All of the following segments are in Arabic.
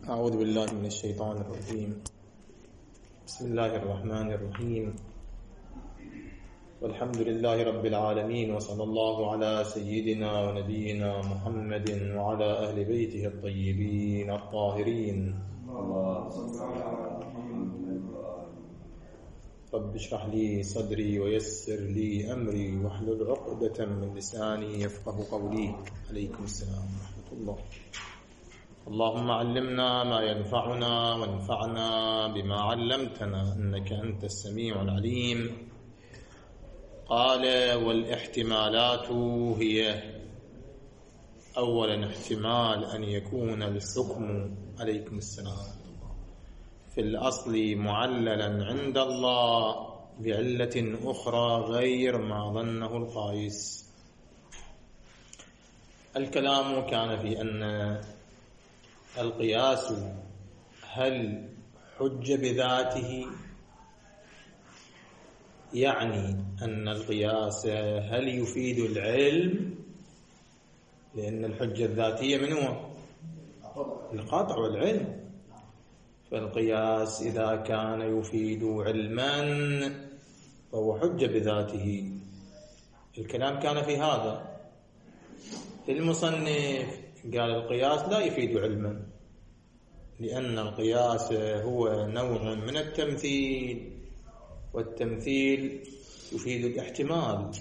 أعوذ بالله من الشيطان الرجيم. بسم الله الرحمن الرحيم، والحمد لله رب العالمين، وصلى الله على سيدنا ونبينا محمد وعلى أهل بيته الطيبين الطاهرين. رب اشرح لي صدري ويسر لي أمري واحلل عقدة من لساني يفقه قولي. عليكم السلام ورحمة الله. اللهم علمنا ما ينفعنا وانفعنا بما علمتنا إنك أنت السميع العليم. قال: والاحتمالات هي: أولا احتمال أن يكون الحكم عليكم السلام في الأصل معللا عند الله بعلة أخرى غير ما ظنه القائس. الكلام كان في أن القياس هل حج بذاته، يعني أن القياس هل يفيد العلم، لأن الحجة الذاتية من هو؟ القطع والعلم. فالقياس إذا كان يفيد علما فهو حجة بذاته. الكلام كان في هذا. المصنف قال القياس لا يفيد علما، لأن القياس هو نوع من التمثيل، والتمثيل يفيد الاحتمال،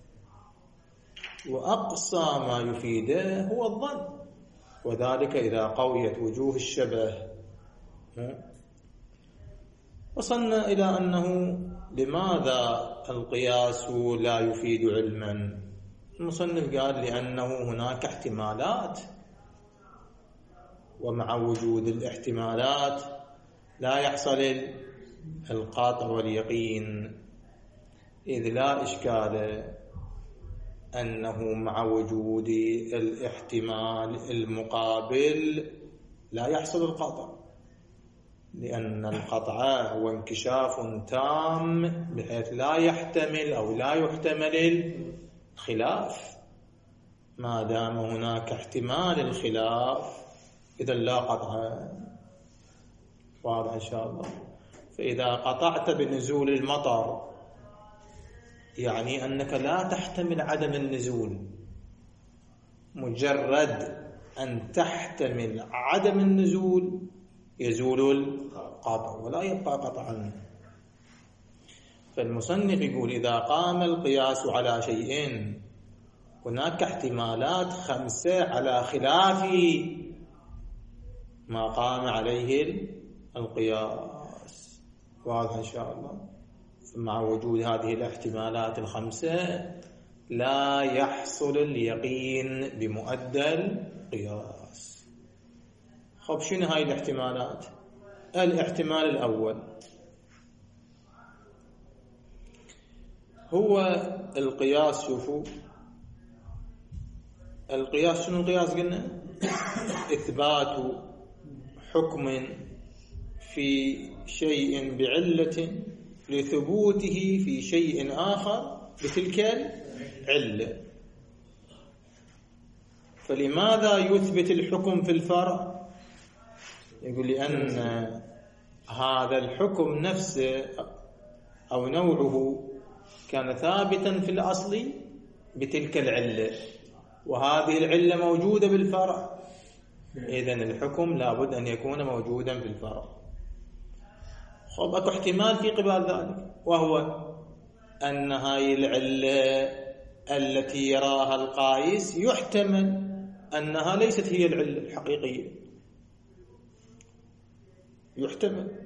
وأقصى ما يفيده هو الظن، وذلك إذا قويت وجوه الشبه. وصلنا إلى أنه لماذا القياس لا يفيد علما؟ المصنف قال لأنه هناك احتمالات، ومع وجود الاحتمالات لا يحصل القطع واليقين، إذ لا إشكال أنه مع وجود الاحتمال المقابل لا يحصل القطع، لأن القطع هو انكشاف تام بحيث لا يحتمل أو لا يحتمل الخلاف. ما دام هناك احتمال الخلاف إذا لا قطع. واضح إن شاء الله. فإذا قطعت بنزول المطر يعني أنك لا تحتمل عدم النزول، مجرد أن تحتمل عدم النزول يزول القطع ولا يبقى قطعا. فالمصنف يقول إذا قام القياس على شيئين هناك احتمالات 5 على خلاف ما قام عليه القياس. واضح إن شاء الله. مع وجود هذه الاحتمالات 5 لا يحصل اليقين بمؤدى القياس. خب شنو هاي الاحتمالات؟ الاحتمال الأول هو القياس. شوفوا القياس شنو القياس؟ قلنا إثبات حكم في شيء بعلة لثبوته في شيء آخر بتلك العلة. فلماذا يثبت الحكم في الفرع؟ يقول لأن هذا الحكم نفسه أو نوعه كان ثابتا في الأصل بتلك العلة، وهذه العلة موجودة بالفرع، إذن الحكم لابد أن يكون موجودا في الفرع. خب أكو احتمال في قبال ذلك، وهو أن هاي العلة التي يراها القائس يحتمل أنها ليست هي العلة الحقيقية، يحتمل.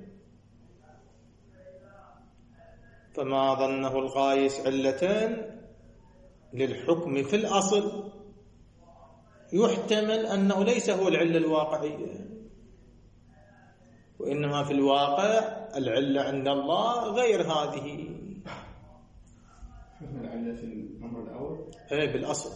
فما ظنه القائس علتان للحكم في الأصل يحتمل أنه ليس هو العلة الواقعية، وإنما في الواقع العلة عند الله غير هذه. شوفنا العلة في الأمر الأول بالأصل.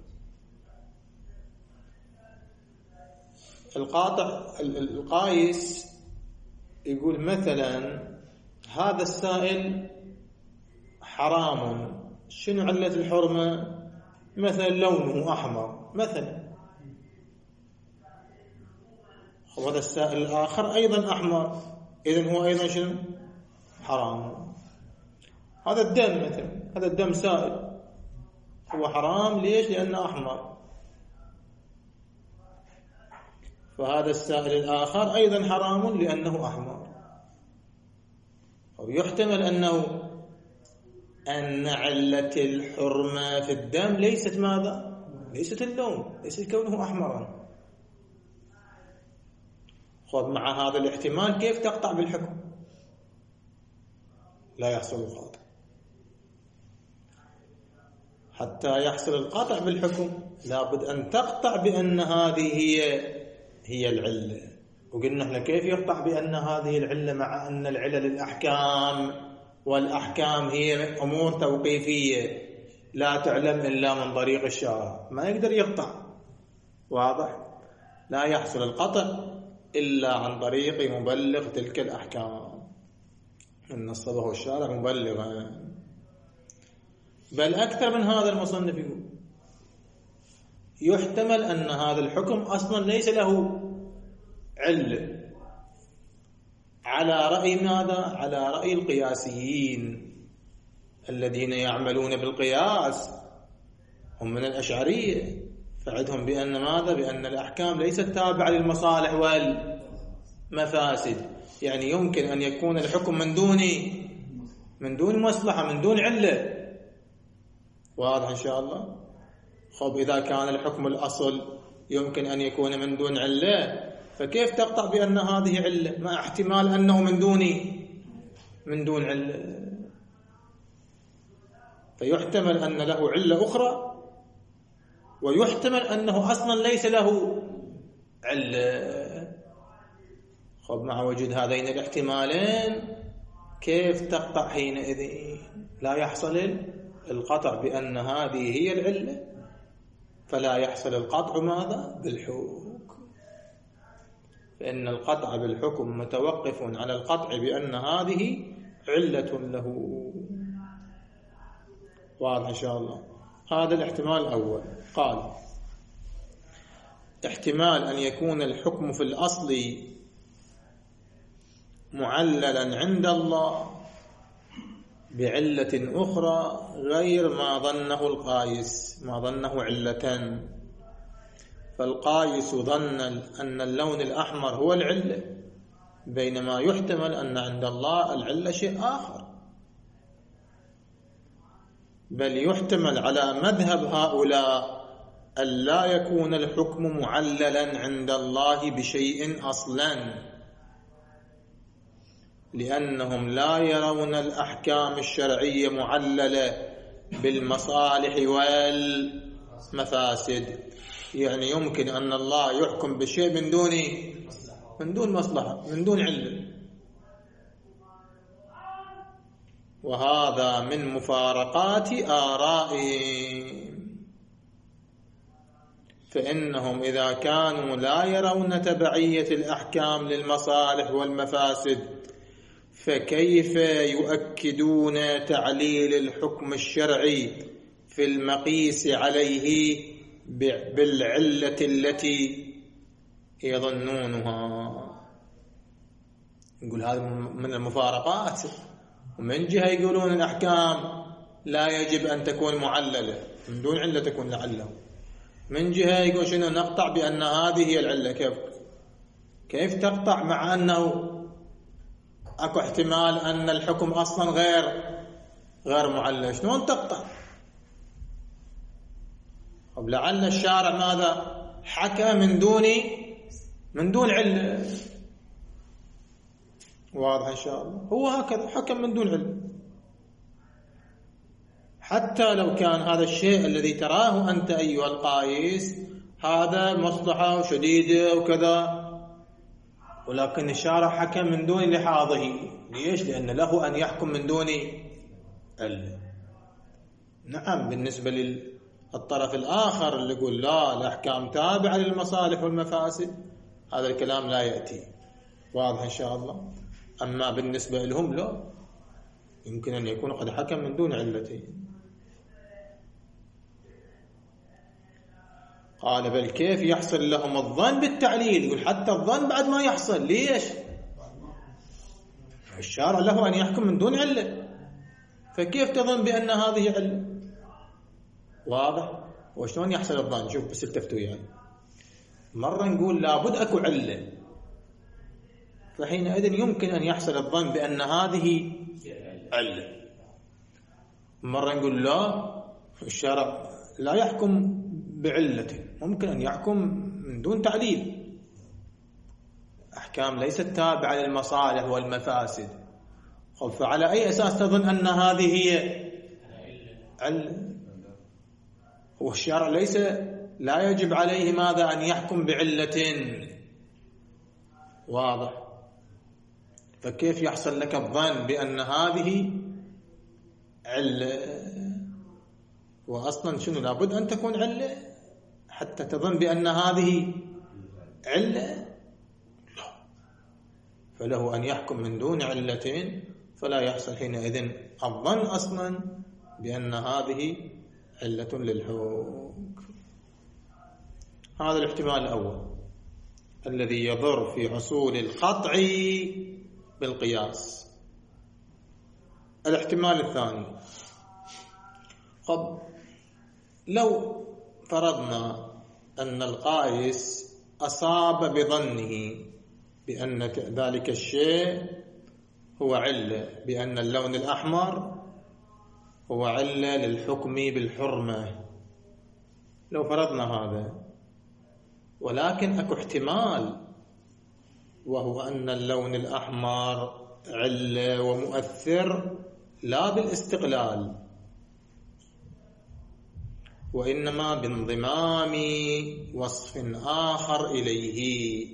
القائس يقول مثلا هذا السائل حرام. شنو علة الحرمة؟ مثلا لونه أحمر مثلا. وهذا السائل الآخر أيضا أحمر، إذن هو أيضا شنو؟ حرام. هذا الدم مثلا، هذا الدم سائل، هو حرام. ليش؟ لأنه أحمر. فهذا السائل الآخر أيضا حرام لأنه أحمر. أو يحتمل أن علة الحرمة في الدم ليست ماذا؟ ليست اللون، ليست كونه أحمرا. خذ مع هذا الاحتمال كيف تقطع بالحكم؟ لا يحصل القطع. حتى يحصل القطع بالحكم لابد أن تقطع بأن هذه هي العلة. وقلنا احنا كيف يقطع بأن هذه العلة مع أن العلل الأحكام، والأحكام هي أمور توقيفية لا تعلم إلا من طريق الشارع، ما يقدر يقطع. واضح؟ لا يحصل القطع إلا عن طريق مبلغ تلك الأحكام، إن نصبه الشارع مبلغا. بل أكثر من هذا المصنف يقول يحتمل أن هذا الحكم أصلا ليس له علة، على رأي ماذا؟ على رأي القياسيين الذين يعملون بالقياس، هم من الأشعرية، فعدهم بأن ماذا؟ بأن الأحكام ليست تابعة للمصالح والمفاسد. يعني يمكن أن يكون الحكم من دون مصلحة، من دون علة. واضح إن شاء الله؟ خب إذا كان الحكم الأصل يمكن أن يكون من دون علة، فكيف تقطع بأن هذه علة مع احتمال أنه من دون علة؟ فيحتمل أن له علة أخرى، ويحتمل أنه أصلا ليس له علة. خب مع وجود هذين الاحتمالين كيف تقطع حينئذ؟ لا يحصل القطع بأن هذه هي العلة، فلا يحصل القطع ماذا؟ بالحكم. فإن القطع بالحكم متوقف على القطع بأن هذه علة له. واضح إن شاء الله؟ هذا الاحتمال الأول. قال احتمال أن يكون الحكم في الأصل معللا عند الله بعلة أخرى غير ما ظنه القايس، ما ظنه علة. فالقايس ظن أن اللون الأحمر هو العلة، بينما يحتمل أن عند الله العلة شيء آخر. بل يحتمل على مذهب هؤلاء أن لا يكون الحكم معللا عند الله بشيء أصلا، لأنهم لا يرون الأحكام الشرعية معللة بالمصالح والمفاسد. يعني يمكن أن الله يحكم بشيء من دون مصلحة، من دون علة. وهذا من مفارقات آرائهم، فإنهم إذا كانوا لا يرون تبعية الأحكام للمصالح والمفاسد فكيف يؤكدون تعليل الحكم الشرعي في المقيس عليه بالعلة التي يظنونها؟ يقول هذا من المفارقات. ومن جهة يقولون الأحكام لا يجب أن تكون معللة، من دون علة تكون لعله. من جهة يقول شنو؟ نقطع بأن هذه هي العلة. كيف تقطع مع أنه أكو احتمال أن الحكم أصلا غير معلل؟ شلون تقطع؟ طب لعل الشارع ماذا؟ حكى من دون علة. واضح إن شاء الله؟ هو هكذا حكم من دون علة. حتى لو كان هذا الشيء الذي تراه أنت أيها القايس هذا مصلحة شديدة وكذا، ولكن الشارع حكم من دون لحاظه. ليش؟ لأن له أن يحكم من دون علة. نعم، بالنسبة للطرف الآخر اللي يقول لا الأحكام تابعة للمصالح والمفاسد، هذا الكلام لا يأتي. واضح إن شاء الله؟ أما بالنسبة لهم لا، يمكن أن يكون قد حكم من دون علتين. قال بل كيف يحصل لهم الظن بالتعليل؟ يقول حتى الظن بعد ما يحصل. ليش؟ الشارع له أن يحكم من دون علة، فكيف تظن بأن هذه علة؟ واضح؟ وشلون يحصل الظن؟ شوف بس التفتوا يعني. مرة نقول لابد أكو علة، فحينئذ يمكن أن يحصل الظن بأن هذه علة. مرة نقول لا، الشارع لا يحكم بعلته، ممكن أن يحكم من دون تعليل، أحكام ليست تابعة للمصالح والمفاسد. فعلى أي أساس تظن أن هذه هي علة؟ والشارع لا يجب عليه ماذا؟ أن يحكم بعلة. واضح؟ فكيف يحصل لك الظن بأن هذه علة؟ وأصلا شنو لابد أن تكون علة حتى تظن بأن هذه علة؟ لا، فله أن يحكم من دون علة، فلا يحصل حينئذ الظن أصلا بأن هذه علة للحكم. هذا الاحتمال الأول الذي يضر في حصول القطع بالقياس. الاحتمال الثاني، لو فرضنا أن القائس أصاب بظنه بأن ذلك الشيء هو علة، بأن اللون الأحمر هو علة للحكم بالحرمة، لو فرضنا هذا، ولكن أكو احتمال وهو أن اللون الأحمر علة ومؤثر لا بالاستقلال، وإنما بانضمام وصف آخر إليه،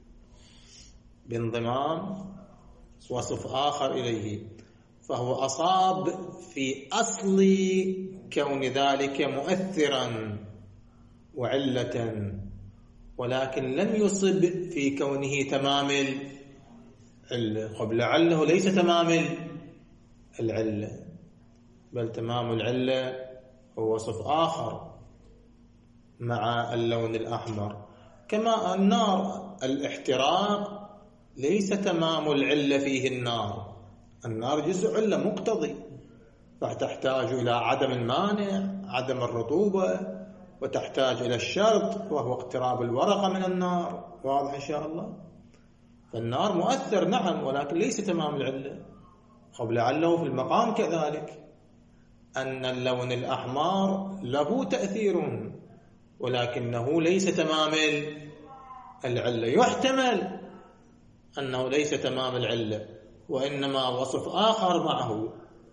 بانضمام وصف آخر إليه، فهو أصاب في أصل كون ذلك مؤثرا وعلة، ولكن لم يصب في كونه تمام العلة. لعله ليس تمام العلة، بل تمام العلة هو وصف آخر مع اللون الأحمر. كما النار، الاحتراق ليس تمام العلة فيه النار جزء علة مقتضي، فتحتاج إلى عدم المانع، عدم الرطوبة، وتحتاج إلى الشرط وهو اقتراب الورقة من النار. واضح إن شاء الله؟ فالنار مؤثر نعم، ولكن ليس تمام العلة. لعله في المقام كذلك أن اللون الأحمر له تأثير ولكنه ليس تمام العلة، يحتمل أنه ليس تمام العلة وإنما وصف آخر معه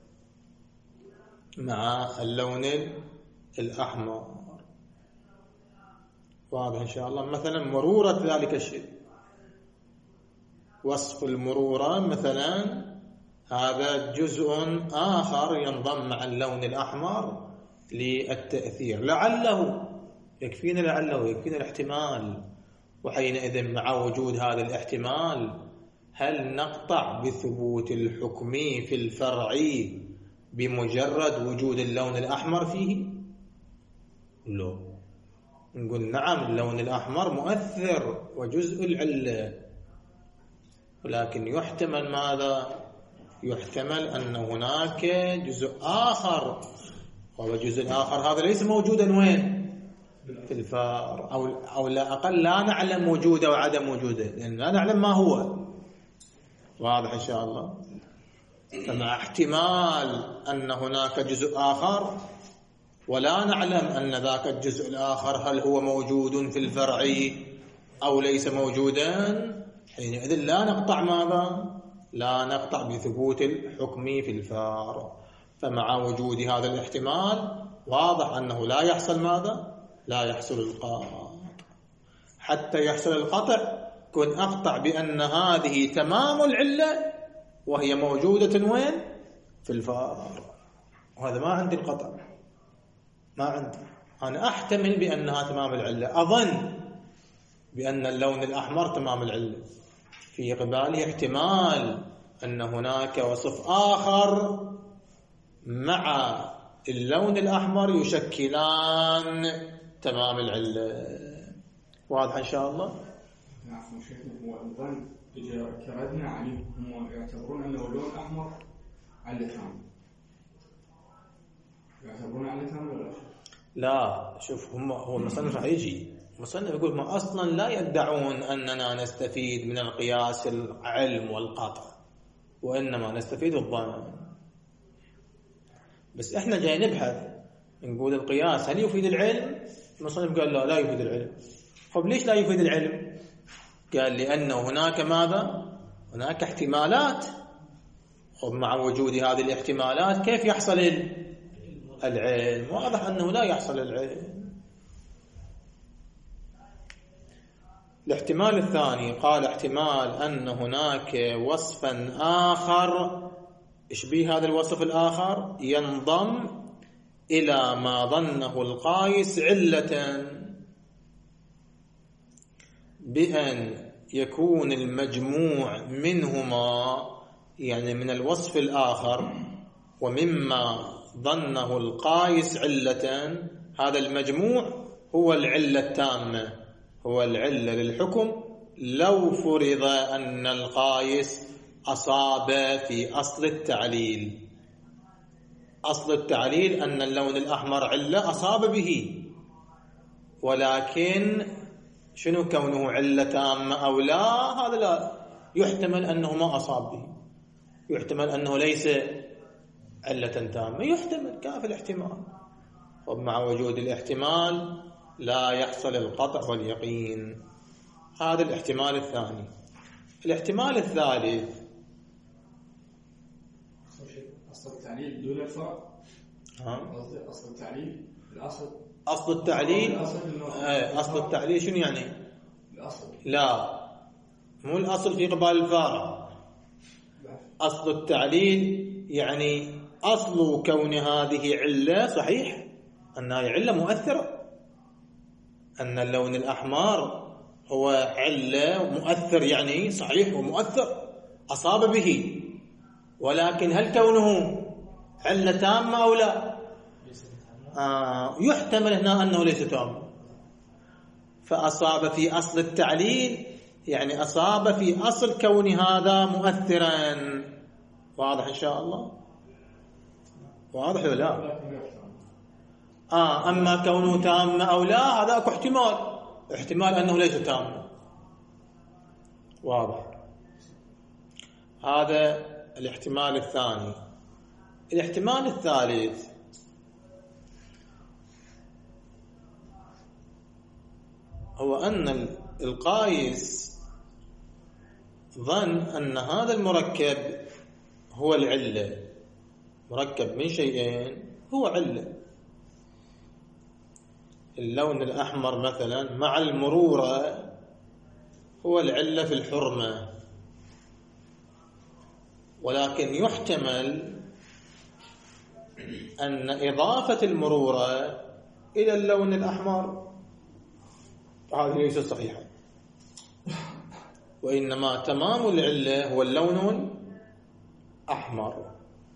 مع اللون الأحمر. واضح إن شاء الله؟ مثلا مرورة ذلك الشيء، وصف المرورة مثلا هذا جزء آخر ينضم مع اللون الأحمر للتأثير. لعله يكفينا الاحتمال، وحينئذ مع وجود هذا الاحتمال هل نقطع بثبوت الحكم في الفرع بمجرد وجود اللون الأحمر فيه؟ لا، نقول نعم اللون الأحمر مؤثر وجزء العلة، ولكن يحتمل ماذا؟ يحتمل أن هناك جزء آخر، والجزء الآخر هذا ليس موجودا وين؟ في الفار، أو لا أقل لا نعلم وجوده وعدم وجوده، لأن لا نعلم ما هو. واضح إن شاء الله؟ فمع احتمال أن هناك جزء آخر ولا نعلم أن ذاك الجزء الآخر هل هو موجود في الفرع أو ليس موجودا، حينئذ لا نقطع ماذا؟ لا نقطع بثبوت الحكم في الفار. فمع وجود هذا الاحتمال واضح أنه لا يحصل ماذا؟ لا يحصل القطع. حتى يحصل القطع كن أقطع بأن هذه تمام العلة وهي موجودة وين؟ في الفار. وهذا ما عندي القطع، ما عندي، أنا أحتمل بأنها تمام العلة، أظن بأن اللون الأحمر تمام العلة، في قباله احتمال أن هناك وصف آخر مع اللون الأحمر يشكلان تمام العلة. واضح إن شاء الله؟ نعم شيخنا، هو الظن إذا كردنا عليه هم يعتبرون أنه اللون الأحمر علة تامة، يعتبرون علة تامة ولا لا؟ لا، شوف هو المصنف راح يجي المصنف يقول ما أصلا لا يدعون أننا نستفيد من القياس العلم والقطع، وإنما نستفيد الظن. بس إحنا جاي نبحث نقول القياس هل يفيد العلم؟ المصنف قال لا يفيد العلم. طب ليش لا يفيد العلم؟ قال لأنه هناك ماذا؟ هناك احتمالات. طب مع وجود هذه الاحتمالات كيف يحصل العلم؟ واضح أنه لا يحصل العلم. الاحتمال الثاني قال احتمال أن هناك وصفا آخر يشبه هذا الوصف الآخر ينضم إلى ما ظنه القايس علة، بأن يكون المجموع منهما، يعني من الوصف الآخر ومما ظنه القايس علة، هذا المجموع هو العلة التامة، هو العلة للحكم لو فرض أن القايس أصاب في أصل التعليل. أصل التعليل أن اللون الأحمر علة أصاب به، ولكن شنو كونه علة تامة أو لا، هذا لا يحتمل أنه ما أصاب به، يحتمل أنه ليس علة تامة، يحتمل كاف الاحتمال. ومع وجود الاحتمال لا يحصل القطع واليقين. هذا الاحتمال الثاني. الاحتمال الثالث أصل التعليل دون الفرع. أصل التعليل الأصل. أصل التعليل أصل التعليل شنو يعني؟ الأصل. لا، مو الأصل في قبال الفارع. أصل التعليل يعني أصل كون هذه علة صحيح، أنها علة مؤثرة، أن اللون الأحمر هو علة مؤثر، يعني صحيح ومؤثر أصاب به، ولكن هل كونه علة تامة أو لا؟ يحتمل هنا أنه ليس تام. فأصاب في أصل التعليل يعني أصاب في أصل كون هذا مؤثرا. واضح إن شاء الله؟ واضح ولا لا؟ أما كونه تام أو لا هذا أكو احتمال أنه ليس تام. واضح. هذا الاحتمال الثاني. الاحتمال الثالث هو أن القايس ظن أن هذا المركب هو العلة، مركب من شيئين هو علة. اللون الأحمر مثلا مع المرورة هو العلة في الحرمة، ولكن يحتمل أن إضافة المرورة إلى اللون الأحمر هذه ليست صحيحة، وإنما تمام العلة هو اللون الأحمر.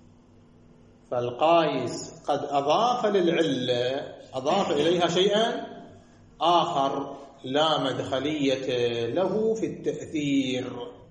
فالقايس قد أضاف للعلة، أضاف إليها شيئا آخر لا مدخلية له في التأثير،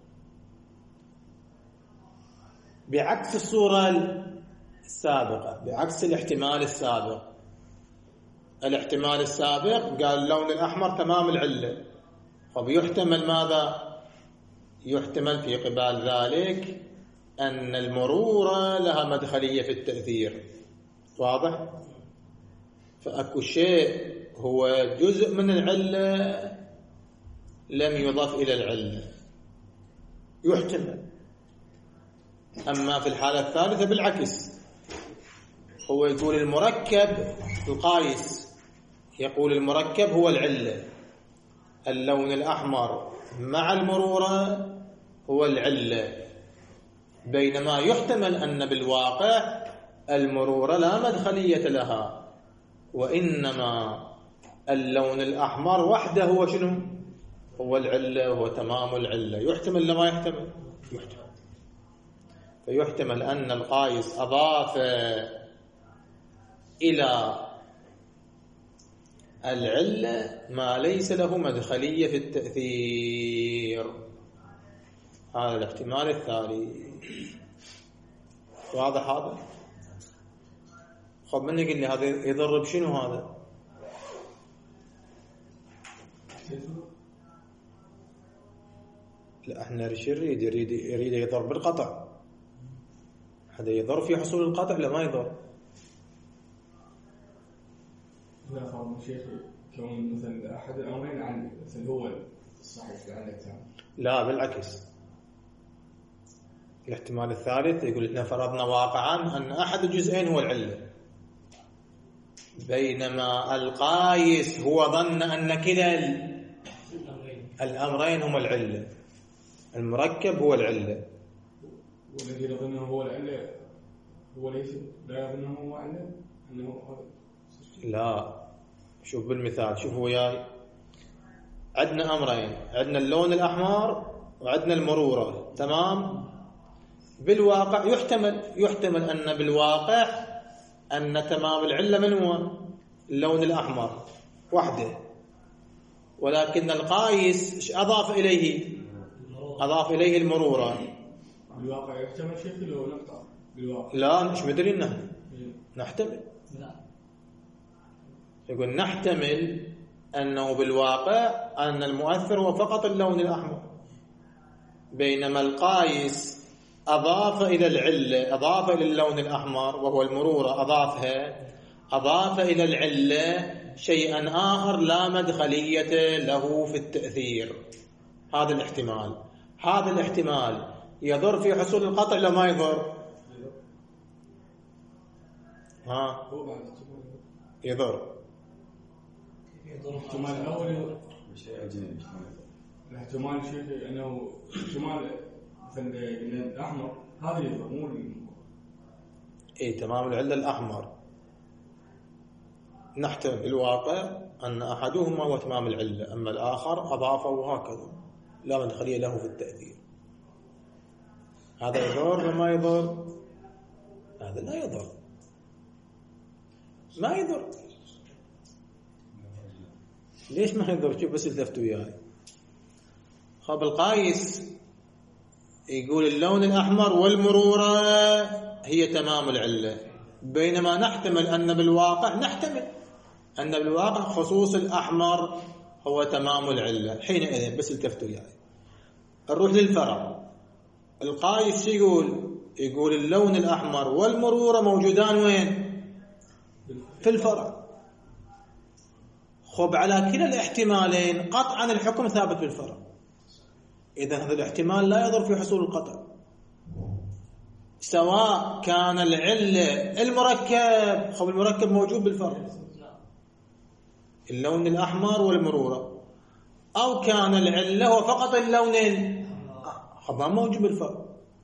بعكس الصورة السابقة، بعكس الاحتمال السابق. الاحتمال السابق قال اللون الأحمر تمام العلة، فبيحتمل ماذا؟ يحتمل في قبال ذلك أن المرورة لها مدخلية في التأثير. واضح؟ فأكو شيء هو جزء من العلة لم يضاف إلى العلة، يحتمل. أما في الحالة الثالثة بالعكس، هو يقول المركب، القايس يقول المركب هو العلة، اللون الأحمر مع المرورة هو العلة، بينما يحتمل أن بالواقع المرورة لا مدخلية لها، وإنما اللون الأحمر وحده هو شنو؟ هو العلة، هو تمام العلة. يحتمل لما يحتمل؟ يحتمل. فيحتمل أن القايس أضاف إلى العلة ما ليس له مدخلية في التأثير. هذا الاحتمال الثاني. واضح هذا؟ خب من يقول لي هذا يضر بشنو هذا؟ لا احنا يريد يضر بالقطع. هذا يضر في حصول القطع لا ما يضر. لا فاهم شيخ، كون مثلا احد الامرين عندك مثلا هو الصحيح عندك لا بالعكس، الاحتمال الثالث يقول احنا فرضنا واقعا ان احد الجزئين هو العله، بينما القايس هو ظن ان كلا الامرين هما العله. المركب هو العله، والذي يظنه هو العله هو ليس لا يظنه هو عله انه لا. شوف بالمثال، شوف وياي، عندنا امرين، عندنا اللون الاحمر وعندنا المروره، تمام؟ بالواقع يحتمل ان بالواقع ان تمام العله من هو اللون الاحمر وحده، ولكن القايس اضاف اليه المروره. بالواقع يحتمل شيء لو نقطع بالواقع. لا مش مدري انه نحتمل، يقول نحتمل انه بالواقع ان المؤثر هو فقط اللون الاحمر، بينما القايس اضاف الى العله، اضاف الى اللون الاحمر وهو المروره، اضاف الى العله شيئا اخر لا مدخليه له في التاثير. هذا الاحتمال يضر في حصول القطع لو ما يضر؟ يضر. الاحتمال الاول الاحتمال شيء انه احتمال مثلا الاحمر هذا يضر مو تمام العله الاحمر نحتمل الواقع ان احدهما هو تمام العله، اما الاخر اضافه وهكذا لا مدخليه له في التاثير. هذا يضر ولا ما يضر؟ هذا لا يضر، ما يضر. ليش ما يضر؟ شوف بس التفتوا وياي. خب القايس يقول اللون الأحمر والمرورة هي تمام العلة، بينما نحتمل أن بالواقع خصوص الأحمر هو تمام العلة. حينئذ بس التفتوا وياي، نروح للفرع. القايس يقول اللون الأحمر والمرورة موجودان وين؟ في الفرع. خب على كلا الاحتمالين قطعا الحكم ثابت بالفرع، إذا هذا الاحتمال لا يضر في حصول القطع، سواء كان العلة المركب، خب المركب موجود بالفرع اللون الأحمر والمرورة، أو كان العلة هو فقط اللون خب ما موجود بالفرع.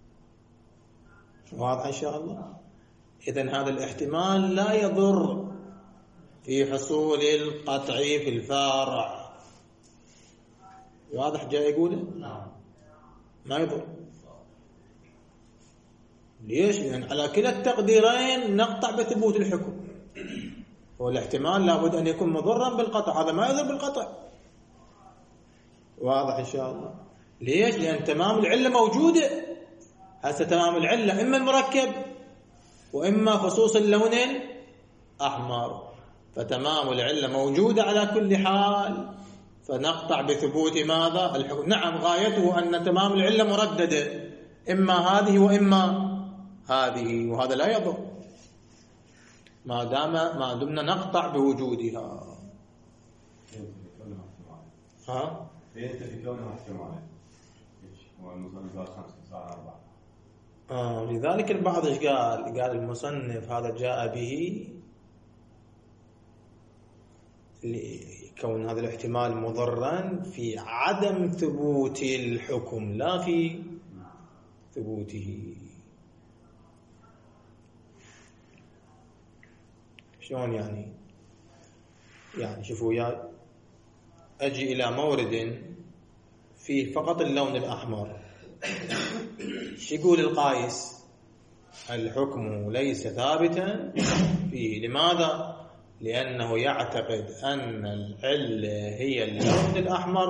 واضح إن شاء الله؟ إذن هذا الاحتمال لا يضر في حصول القطع في الفرع. واضح جاي يقوله؟ ما يضر. ليش؟ لأن على كلا التقديرين نقطع بثبوت الحكم، والاحتمال لابد أن يكون مضرا بالقطع، هذا ما يضر بالقطع. واضح إن شاء الله؟ ليش؟ لأن تمام العلة موجودة. هسه تمام العلة إما المركب وإما خصوص اللون الأحمر، فتمام العلة موجودة على كل حال، فنقطع بثبوت ماذا؟ الحكم. نعم غايته أن تمام العلة مرددة، إما هذه وإما هذه، وهذا لا يضر ما دمنا نقطع بوجودها. في كونها احتمال والمصنف 5 صار 4. لذلك البعض ايش قال المصنف هذا جاء به لكون هذا الاحتمال مضرا في عدم ثبوت الحكم لا في ثبوته. شلون يعني شوفوا وياي، أجي إلى مورد فيه فقط اللون الأحمر، شو يقول القايس؟ الحكم ليس ثابتا فيه. لماذا؟ لأنه يعتقد أن العلة هي اللون الأحمر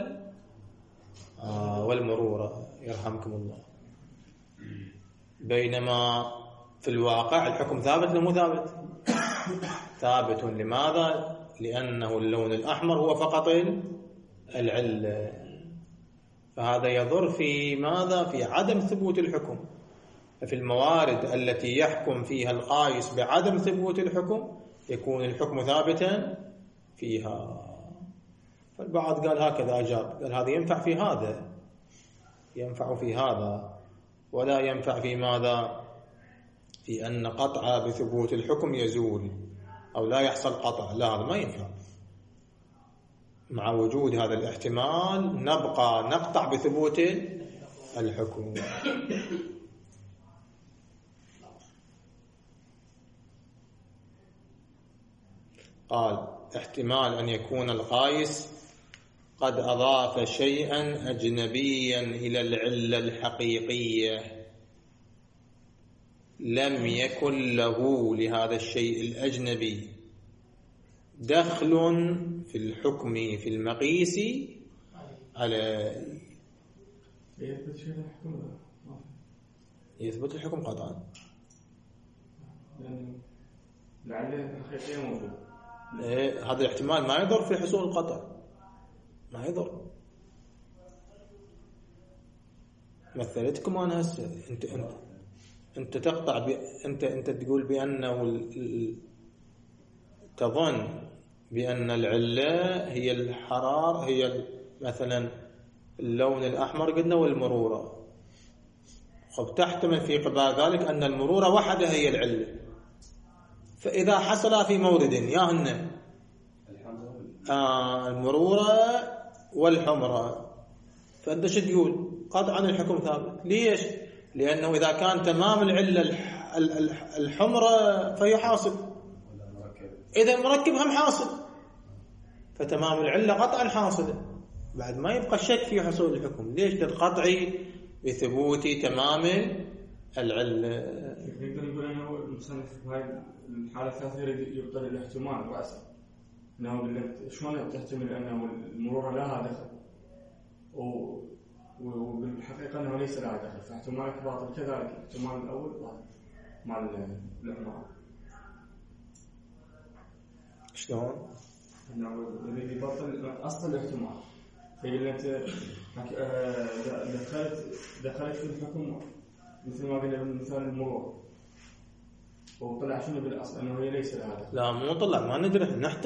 والمرورة يرحمكم الله، بينما في الواقع الحكم ثابت ولا مو ثابت؟ ثابت. لماذا؟ لأنه اللون الأحمر هو فقط العلة، فهذا يضر في ماذا؟ في عدم ثبوت الحكم. ففي الموارد التي يحكم فيها القايس بعدم ثبوت الحكم يكون الحكم ثابتا فيها. فالبعض قال هكذا أجاب، قال هذا ينفع في هذا، ينفع في هذا، ولا ينفع في ماذا؟ في أن قطع بثبوت الحكم يزول أو لا يحصل قطع، لا هذا ما ينفع. مع وجود هذا الاحتمال نبقى نقطع بثبوت الحكم. قال احتمال أن يكون القايس قد أضاف شيئا أجنبيا إلى العلة الحقيقية لم يكن له لهذا الشيء الأجنبي دخل في الحكم في المقيس على يثبت الحكم قطعا. العلة الحقيقية موجودة. هذا الاحتمال ما يضر في حصول القطع، ما يضر. مثلتكم أنا هسه أنت تقطع أنت تقول بأنه تظن بأن العلة هي الحرارة، هي مثلا اللون الأحمر قلنا والمرورة. خب تحتمل في قبال ذلك أن المرورة وحدها هي العلة، فإذا حصل في مورد ياهن المرورة والحمرة فأنت شو تقول؟ قطعا الحكم ثابت. ليش؟ لأنه إذا كان تمام العلة الحمرة فهي حاصل، إذا المركب هم حاصل، فتمام العلة قطعا حاصلة، بعد ما يبقى شك في حصول الحكم. ليش؟ للقطع بثبوت تمام العلة. نقدر نقول أنه المصنف في هاي الحالة الثالثة يبطل الاحتمال رأسا، أنه شلون تحتمل أنه المرورة لها دخل وبالحقيقة أنه ليس لها دخل، فاحتمالك باطل. كذلك الاحتمال الأول باطل مع الإحمال. شلون؟ أنه الذي يبطل أصل الاحتمال، فيقول أنت دخلت في الحكم مثل ما قلنا بالمثال المرور، وطلع شنو بالأصل؟ أنه هي ليس لها دخل. لا مو طلع، ما ندري،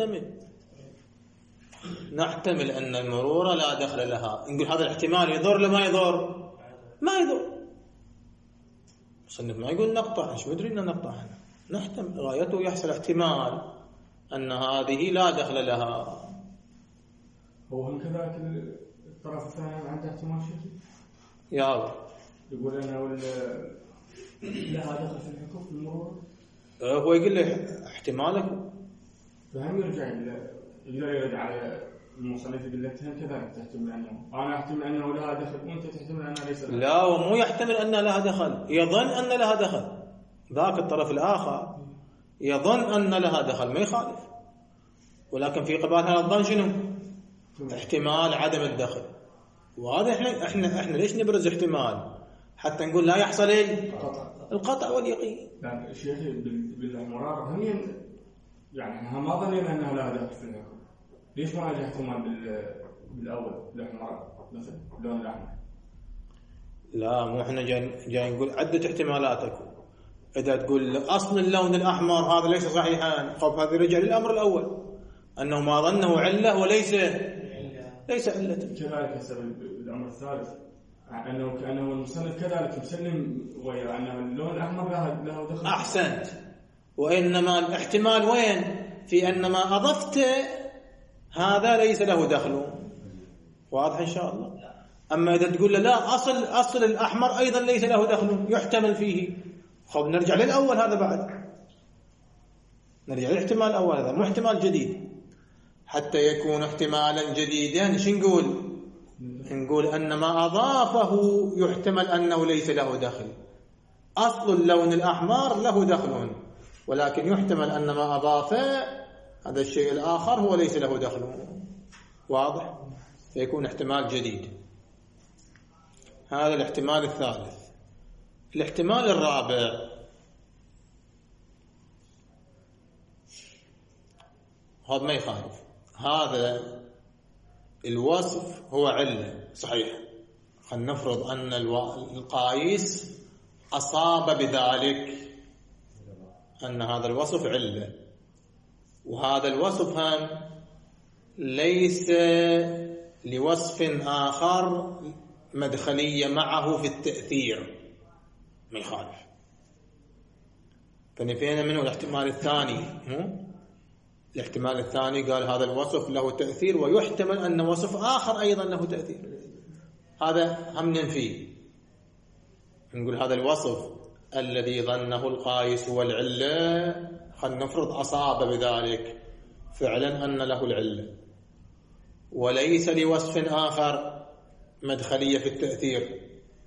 نحتمل أن المرورة لا دخل لها. نقول هذا الاحتمال يضر ولا ما يضر؟ ما يضر. مصنف ما يقول نقطع، ايش مدري ان نقطع، نحتمل غايته يحصل احتمال أن هذه لا دخل لها. هو هم كذلك الطرف الثاني عنده احتمال شكل يا يقول أنه لها دخل في الحكم في المرور. هو يقول لي احتمالك، فهم يرجع يرد على المصنف يقول لك هم كذلك تحتمل أنه أنا أحتمل أنه لها دخل وأنت تحتمل أنها ليس لها. لا ومو يحتمل أنها لها دخل، يظن أن لها دخل. ذاك الطرف الآخر يظن أن لها دخل ما يخالف، ولكن في قبال هذا الظن شنو؟ احتمال عدم الدخل. وهذا احنا ليش نبرز احتمال؟ حتى نقول لا يحصل القطع واليقين. لا الشيخ بالمرار هم يعني احنا ما ظنينا انها لا دخل في الحكم. ليش ما اجى احتمال بالاول بالمرار مثلا اللون الاحمر؟ لا مو احنا جاي نقول عدة احتمالاتك. اذا تقول اصل اللون الاحمر هذا ليس صحيحا، خب هذا رجع للامر الاول انه ما ظنه عله وليس علة. كذلك السبب الامر الثالث انه كانه المصنف كذلك مسلم ويا انه اللون الاحمر له دخل. احسنت. وانما الاحتمال وين؟ في ان ما اضفت هذا ليس له دخل. واضح ان شاء الله. اما اذا تقول لا اصل الاحمر ايضا ليس له دخل يحتمل فيه، خب نرجع للاول هذا، بعد نرجع للاحتمال الاول، هذا مو احتمال جديد. حتى يكون احتمالا جديدا شو نقول ان ما اضافه يحتمل انه ليس له دخل. اصل اللون الاحمر له دخل، ولكن يحتمل ان ما اضافه هذا الشيء الآخر هو ليس له دخل. واضح؟ فيكون احتمال جديد. هذا الاحتمال الثالث. الاحتمال الرابع هذا ما يخالف، هذا الوصف هو علة صحيح، خلينا نفرض أن القايس أصاب بذلك، أن هذا الوصف علة، وهذا الوصف هم ليس لوصف آخر مدخلية معه في التأثير، ما يخالف. فنفينا منه الاحتمال الثاني. الاحتمال الثاني قال هذا الوصف له تأثير، ويحتمل أن وصف آخر أيضا له تأثير، هذا هم ننفيه. نقول هذا الوصف الذي ظنه القايس هو العلة، خلينا نفرض أصاب بذلك فعلا أن له العلة، وليس لوصف آخر مدخلية في التأثير،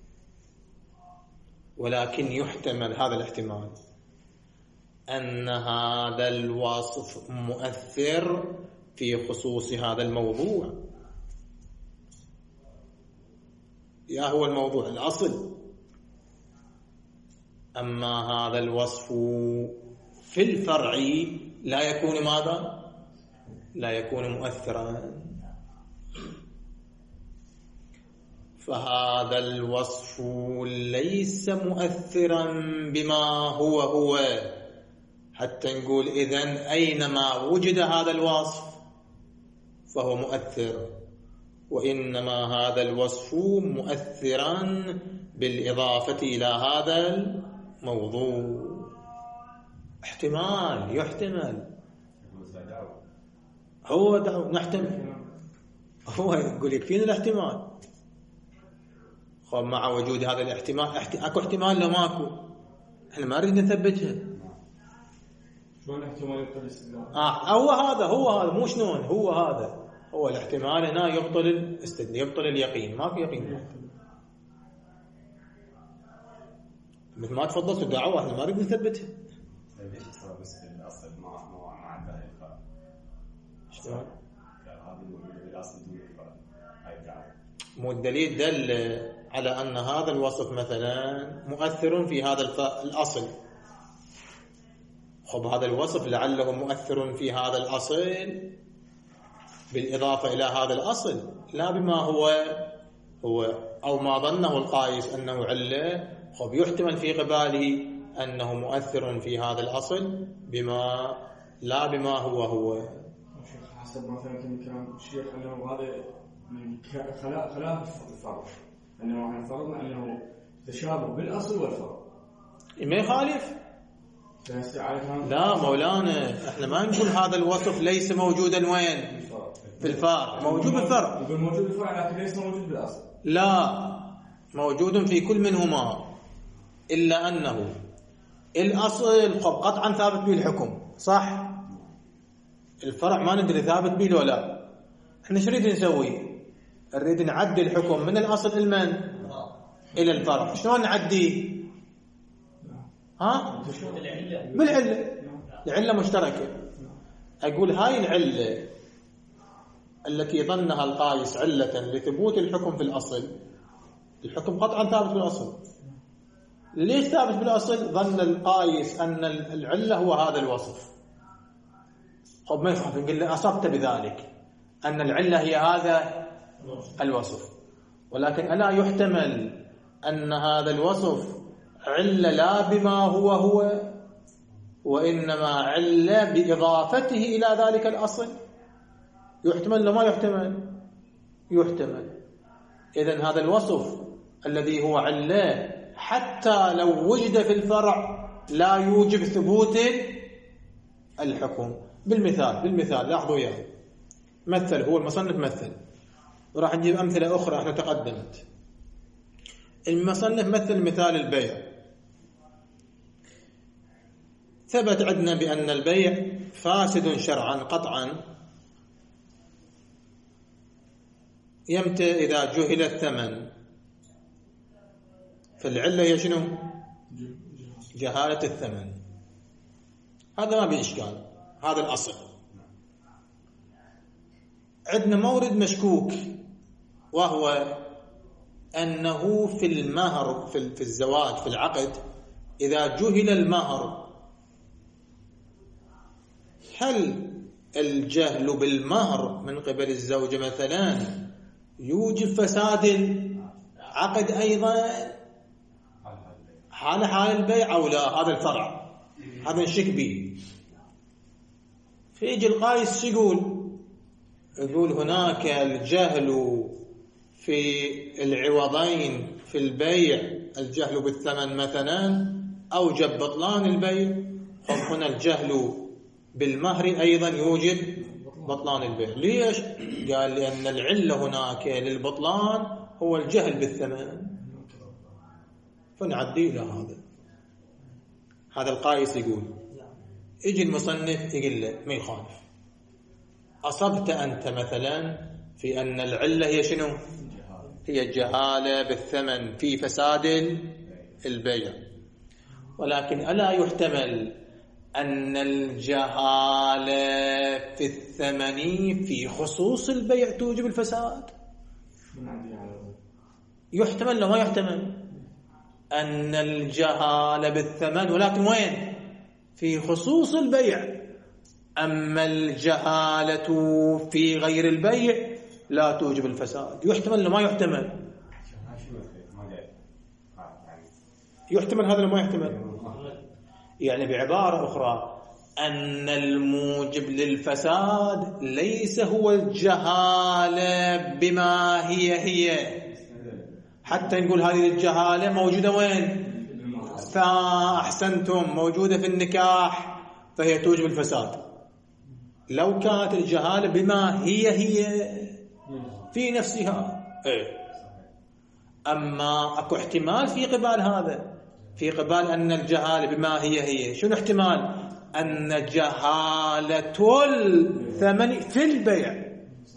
ولكن يحتمل هذا الاحتمال أن هذا الوصف مؤثر في خصوص هذا الموضوع. يا هو الموضوع الأصل، أما هذا الوصف في الفرع لا يكون ماذا؟ لا يكون مؤثرا. فهذا الوصف ليس مؤثرا بما هو، حتى نقول إذن أينما وجد هذا الوصف فهو مؤثر، وإنما هذا الوصف مؤثرا بالإضافة إلى هذا الموضوع. احتمال يحتمل، هو نحتمل، هو يقول يكفينا الاحتمال. خب مع وجود هذا الاحتمال اكو احتمال لو ماكو احنا ما نريد نثبتها. شلون احتمال يبطل الاستدلال؟ هو هذا مو شلون، هو هذا هو الاحتمال هنا يبطل الاستدلال، يبطل اليقين، ماكو يقين. مثل ما تفضلت الدعوة احنا ما نريد نثبتها. ليش صار بس الاصل ما عندها الفرق؟ شلون؟ هذه موجودة بالاصل دون الفرق، هاي الدعوة. مو الدليل دل على أن هذا الوصف مثلا مؤثر في هذا الأصل. خب هذا الوصف لعله مؤثر في هذا الأصل بالإضافة إلى هذا الأصل، لا بما هو أو ما ظنه القايس أنه علة. خب يحتمل في قباله أنه مؤثر في هذا الأصل لا بما هو. حسب ما فهمت من كلام الشيخ أنه هذا من خلاف الفرق، أنه احنا فرضنا أنه تشابه بالأصل والفرق. ما يخالف. لا مولانا احنا ما نقول هذا الوصف ليس موجودا وين؟ في الفرع. موجود بالفرع. يقول موجود بالفرع لكن ليس موجود بالأصل. لا، موجود في كل منهما، إلا أنه الأصل قطعا ثابت به الحكم صح؟ الفرع ما ندري ثابت به ولا لا. احنا شو نريد نسوي؟ نريد نعدي الحكم من الأصل إلى الفرع. شلون نعديه؟ بالعلة. العلة مشتركة. أقول هاي العلة التي ظنها القايس علة لثبوت الحكم في الأصل، الحكم قطعا ثابت بالأصل. ليش ثابت بالأصل؟ ظن القايس أن العلة هو هذا الوصف. خب ما يخاف نقول له أصبت بذلك أن العلة هي هذا الوصف، ولكن ألا يحتمل أن هذا الوصف علة لا بما هو وإنما علة بإضافته إلى ذلك الأصل؟ يحتمل لو ما يحتمل؟ يحتمل. إذن هذا الوصف الذي هو علة حتى لو وجد في الفرع لا يوجب ثبوت الحكم. بالمثال لاحظوا وياي. مثل هو المصنف مثل، وراح نجيب أمثلة أخرى احنا تقدمت. المصنف مثل مثال البيع. ثبت عندنا بأن البيع فاسد شرعا قطعا يمتى إذا جهل الثمن. فالعلة هي شنو؟ جهالة الثمن. هذا ما بإشكال، هذا الأصل. عندنا مورد مشكوك، وهو أنه في المهر في الزواج في العقد إذا جهل المهر، هل الجهل بالمهر من قبل الزوجة مثلا يوجب فساد العقد أيضا حال البيع أو لا؟ هذا الفرع، هذا نشك به. فيجي القايس يقول هناك الجهل في العوضين في البيع، الجهل بالثمن مثلا أوجب بطلان البيع، هنا الجهل بالمهر أيضا يوجب بطلان البيع. ليش؟ قال لأن العلة هناك للبطلان هو الجهل بالثمن، فنعدي إلى هذا القايس يقول. يجي المصنف يقول له ما يخالف، أصبت أنت مثلا في أن العلة هي شنو؟ هي الجهالة بالثمن في فساد البيع، ولكن ألا يحتمل أن الجهالة في الثمن في خصوص البيع توجب الفساد؟ يحتمل لو ما يحتمل أن الجهالة بالثمن، ولكن وين؟ في خصوص البيع. أما الجهالة في غير البيع لا توجب الفساد. يحتمل لو ما يحتمل؟ يحتمل هذا لو ما يحتمل. يعني بعبارة أخرى أن الموجب للفساد ليس هو الجهالة بما هي، حتى نقول هذه الجهالة موجودة وين؟ فأحسنتم، موجودة في النكاح فهي توجب الفساد. لو كانت الجهالة بما هي في نفسها أما أكو احتمال في قبال هذا، في قبال أن الجهالة بما هي شنو احتمال؟ أن جهالة الثمن في البيع،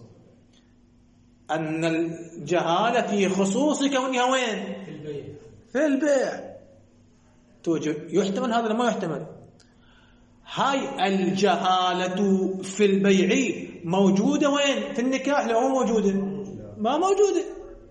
أن الجهالة في خصوص كونها وين؟ في البيع توجب. يحتمل هذا لما يحتمل. هاي الجهالة في البيع موجودة وين؟ في النكاح. لو موجودة ما موجودة.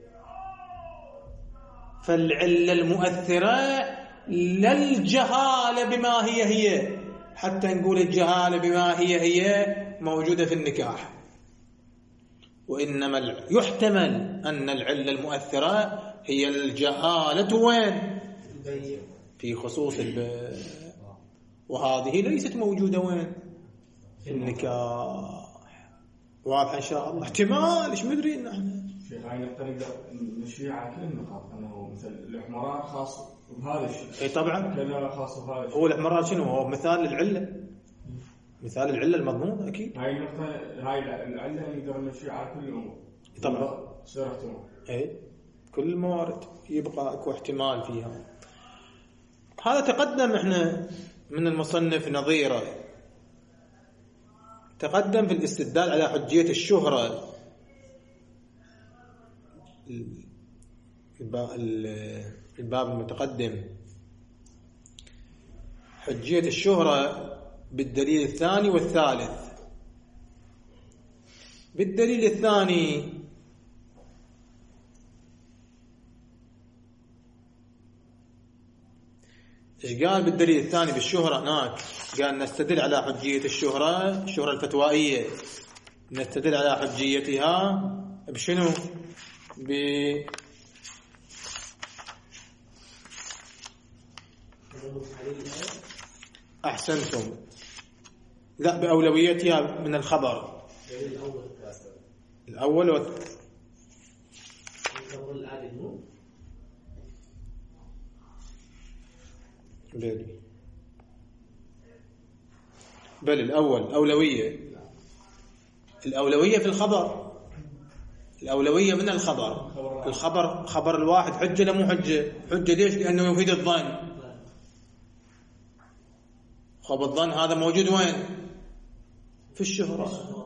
فالعلة المؤثرة للجهالة بما هي، حتى نقول الجهالة بما هي موجودة في النكاح، وإنما يحتمل أن العلة المؤثرة هي الجهالة وين؟ في خصوص البيع، وهذه ليست موجودة وين؟ في النكاح. واضح إن شاء الله. احتمال إيش مدري نحن شيخ هاي نقدر نشيع على كل النقاط، أنه مثل الإحمرار خاص بهذا الشيء. أي طبعا كذا خاص بهذا الشيء. هو الإحمرار شنو؟ هو مثال للعلة، مثال العلة المضمون أكيد. هاي النقطة، هاي العلة نقدر نشيع على كل الأمور طبعا. تصير احتمال. أي كل الموارد يبقى أكو احتمال فيها. هذا تقدم إحنا من المصنف نظيره، تقدم في الاستدلال على حجية الشهرة. الباب المتقدم حجية الشهرة بالدليل الثاني والثالث. بالدليل الثاني إيش قال؟ بالدليل الثاني بالشهرة هناك قال نستدل على حجية الشهرة الفتوائية، نستدل على حجيتها بشنو؟ أحسنتم، لا بأولويتها من الخبر الأول بل الأول الأولوية في الخبر، الأولوية من الخبر خبر الواحد حجة لا مو حجة؟ حجة ليش؟ لأنه يفيد الظن. خب الظن هذا موجود وين؟ في الشهرة.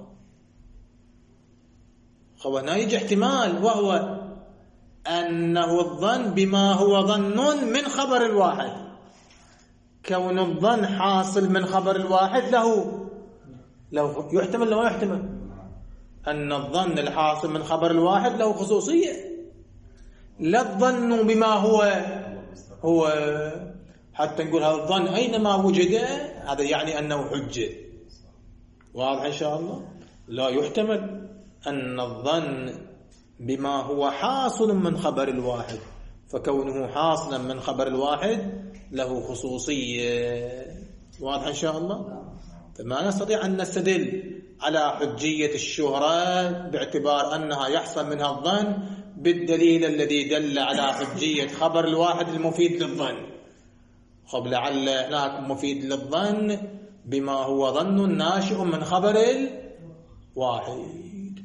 خب هنا يجي احتمال، وهو أنه الظن بما هو ظن من خبر الواحد. كون الظن حاصل من خبر الواحد له يحتمل لو ما يحتمل؟ أن الظن الحاصل من خبر الواحد له خصوصية، لا الظن بما هو حتى نقول هذا الظن أينما وجد هذا يعني أنه حجة. واضح إن شاء الله؟ لا يحتمل أن الظن بما هو حاصل من خبر الواحد، فكونه حاصلا من خبر الواحد له خصوصية. واضح إن شاء الله؟ فما نستطيع أن نستدل على حجية الشهرة باعتبار أنها يحصل منها الظن بالدليل الذي دل على حجية خبر الواحد المفيد للظن. خب لعل هناك مفيد للظن بما هو ظن ناشئ من خبر الواحد.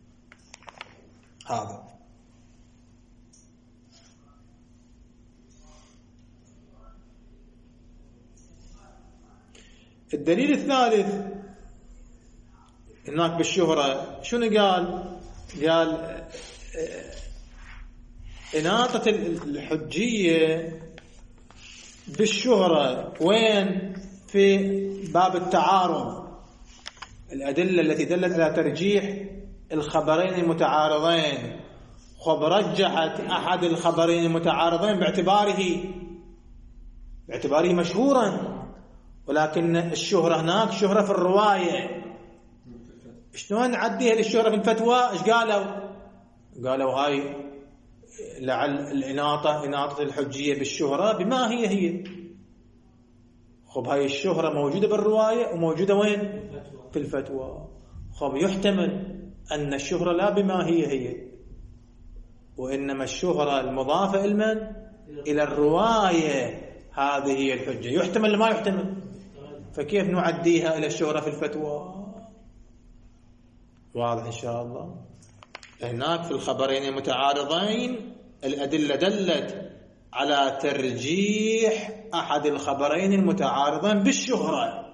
هذا الدليل الثالث هناك بالشهرة. شنو قال إناطة الحجية بالشهرة وين؟ في باب التعارض، الأدلة التي دلت على ترجيح الخبرين المتعارضين. خب رجحت أحد الخبرين المتعارضين باعتباره مشهورا، ولكن الشهرة هناك شهرة في الرواية. شلون نعديها للشهرة في الفتوى؟ ايش قالوا هاي لعل إناطة الحجية بالشهرة بما هي. خب هاي الشهرة موجودة بالرواية وموجودة وين؟ في الفتوى. خب يحتمل أن الشهرة لا بما هي وإنما الشهرة المضافة إلى الرواية، هذه هي الحجة. يحتمل ما يحتمل؟ فكيف نعديها إلى الشهرة في الفتوى؟ واضح إن شاء الله؟ هناك في الخبرين المتعارضين الأدلة دلت على ترجيح أحد الخبرين المتعارضين بالشهرة،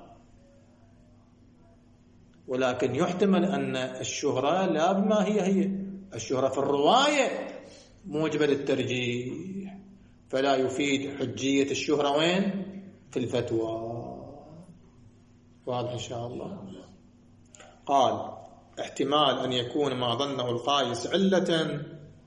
ولكن يحتمل أن الشهرة لا بما هي الشهرة في الرواية موجبة للترجيح، فلا يفيد حجية الشهرة وين؟ في الفتوى. واضح إن شاء الله؟ قال احتمال أن يكون ما ظنه القائس علة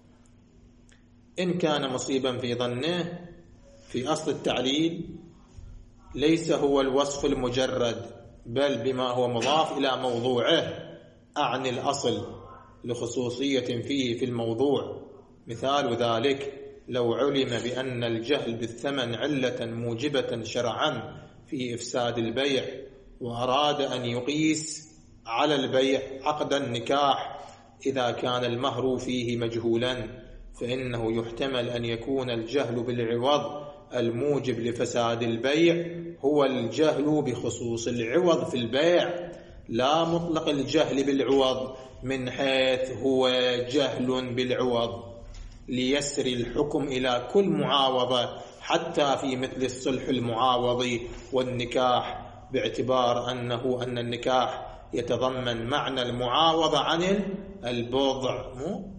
إن كان مصيبا في ظنه في أصل التعليل ليس هو الوصف المجرد بل بما هو مضاف إلى موضوعه، أعني الأصل لخصوصية فيه في الموضوع. مثال ذلك لو علم بأن الجهل بالثمن علة موجبة شرعا في إفساد البيع وأراد أن يقيس على البيع عقد النكاح إذا كان المهر فيه مجهولا، فإنه يحتمل أن يكون الجهل بالعوض الموجب لفساد البيع هو الجهل بخصوص العوض في البيع، لا مطلق الجهل بالعوض من حيث هو جهل بالعوض، ليسري الحكم إلى كل معاوضة حتى في مثل الصلح المعاوض والنكاح، باعتبار أن النكاح يتضمن معنى المعاوضة عن البضع.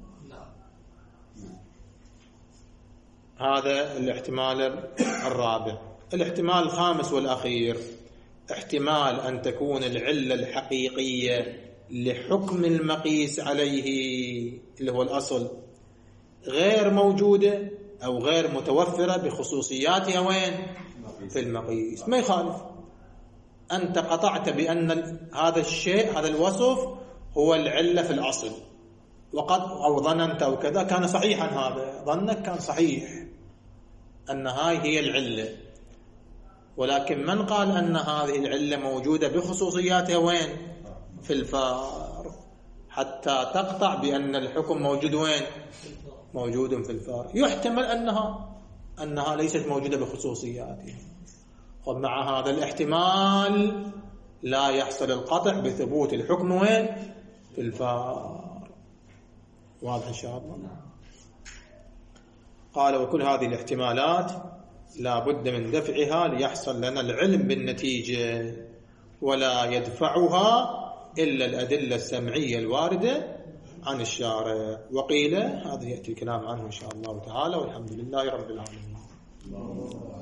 هذا الاحتمال الرابع. الاحتمال الخامس والأخير احتمال أن تكون العلة الحقيقية لحكم المقيس عليه اللي هو الأصل غير موجودة أو غير متوفرة بخصوصياتها وين؟ في المقيس. ما يخالف أنت قطعت بأن هذا الشيء هذا الوصف هو العلة في الأصل، وقد أو ظننت أو كذا كان صحيحا، هذا ظنك كان صحيح أن هاي هي العلة، ولكن من قال أن هذه العلة موجودة بخصوصياتها وين؟ في الفار، حتى تقطع بأن الحكم موجود وين؟ موجود في الفار. يحتمل أنها ليست موجودة بخصوصياتها. ومع هذا الاحتمال لا يحصل القطع بثبوت الحكم وين؟ في الفار. واضح إن شاء الله؟ قال وكل هذه الاحتمالات لا بد من دفعها ليحصل لنا العلم بالنتيجة، ولا يدفعها إلا الأدلة السمعية الواردة عن الشارع. وقيل هذا يأتي الكلام عنه إن شاء الله تعالى، والحمد لله رب العالمين.